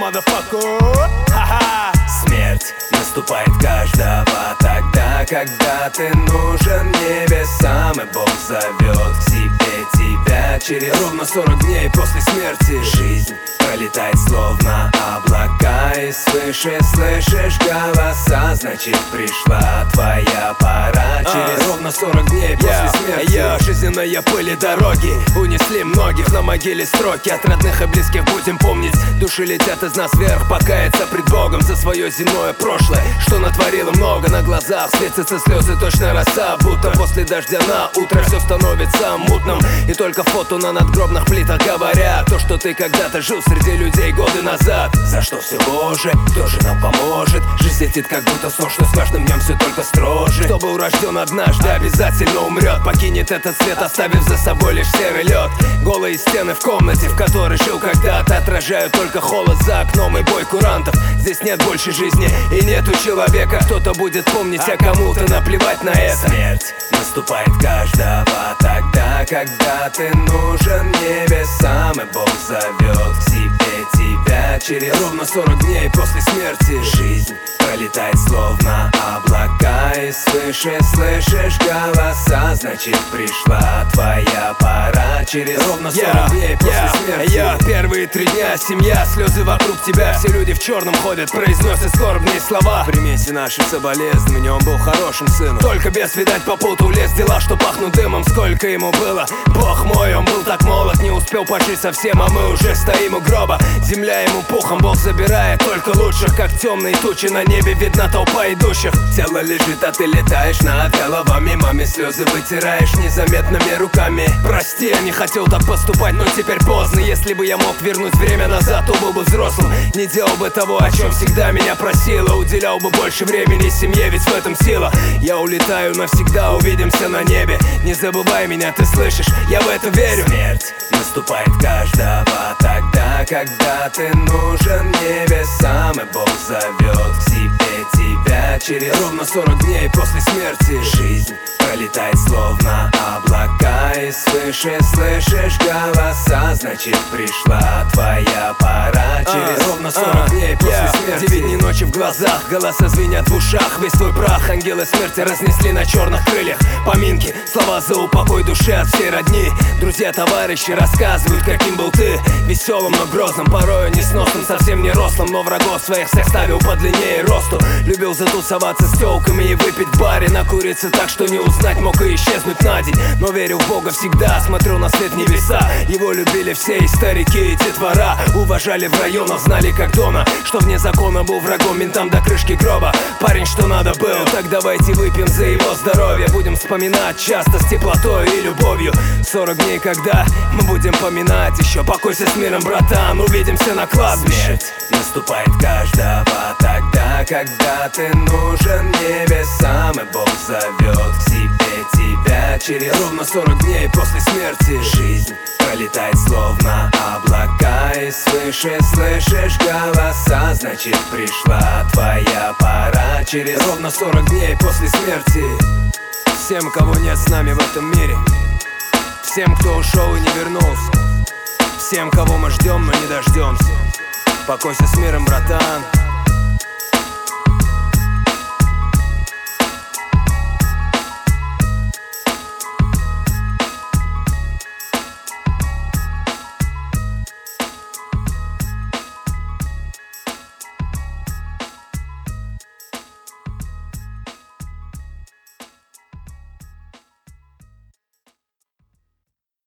motherfucker. Ха-ха. Смерть наступает каждого тогда, когда ты нужен небесам, и Бог зовет к себе тебя. Через ровно 40 дней после смерти жизнь пролетает словно облака, и свыше слышишь голоса, значит пришла твоя пора. Через ровно 40 дней после смерти жизненная пыль и дороги унесли многих, на могиле строки от родных и близких будем помнить. Души летят из нас вверх, покаяться пред Богом за свое земное прошлое, что натворило много. На глазах светятся слезы, точно роса, будто после дождя на утро все становится мутным, и только фото на надгробных плитах говорят то, что ты когда-то жил среди людей годы назад. За что все Боже, кто же нам поможет? Жизнь летит как будто сон, что с каждым днем все только строже. Кто был рожден однажды, обязательно умрет, покинет этот свет, оставив за собой лишь серый лед. Голые стены в комнате, в которой жил когда-то, отражают только холод за окном и бой курантов. Здесь нет больше жизни и нету человека, кто-то будет помнить, а кому-то наплевать на это. Смерть наступает каждого тогда, когда ты нужен небесам, и Бог зовет к себе тебя. Через ровно 40 дней после смерти жизнь пролетает словно облака, и свыше слышишь голоса, значит пришла твоя пора. Через ровно 40 дней после смерти первые 3 дня семья, слезы вокруг тебя, все люди в черном ходят, произносят скорбные слова. Примите наши соболезнования, он был хорошим сыном, только без, видать, попутал лез дела, что пахнут дымом. Сколько ему было, Бог мой, он был так молод, не успел пожить совсем, а мы уже стоим у гроба. Земля ему пухом, Бог забирает только лучших, как темные тучи на небе видна толпа идущих. Тело лежит, а ты летаешь над головами, маме слезы вытираешь незаметными руками. Прости, я не хотел так поступать, но теперь поздно. Если бы я мог вернуть время назад, то был бы взрослым, не делал бы того, о чем всегда меня просила, уделял бы больше времени семье, ведь в этом сила. Я улетаю навсегда, увидимся на небе, не забывай меня, ты слышишь, я в это верю. Смерть наступает каждого тогда, когда ты нужен небесам, и Бог зовет к себе тебя. Через ровно 40 дней после смерти жизнь пролетает словно облака, и свыше слышишь голоса, значит пришла твоя пора. Через ровно 40 дней после смерти 9 дней ночи в глазах, голоса звенят в ушах, весь твой прах ангелы смерти разнесли на черных крыльях. Поминки, слова за упокой души от всей родни. Друзья, товарищи рассказывают, каким был ты, веселым, но грозным, порою несносным, совсем не рослым, но врагов своих всех ставил подлиннее росту. Любил затусоваться с тёлками и выпить в баре, накуриться так, что не узнать мог и исчезнуть на день. Но верил в Бога всегда, смотрел на свет небеса. Его любили все, и старики, и детвора. Уважали в районах, знали как дома, что вне закона был врагом ментам до крышки гроба. Парень, что надо был, так давайте выпьем за его здоровье. Будем вспоминать часто с теплотой и любовью. 40 дней, когда мы будем поминать еще. Покойся с миром, братан, увидимся на кладбище. Смерть наступает каждого тогда, когда ты нужен небесам, и Бог зовет к себе тебя. Через ровно 40 дней после смерти жизнь пролетает словно облака, и свыше слышишь голоса, значит пришла твоя пора. Через ровно 40 дней после смерти всем, кого нет с нами в этом мире, всем, кто ушел и не вернулся, всем, кого мы ждем, но не дождемся. Покойся с миром, братан.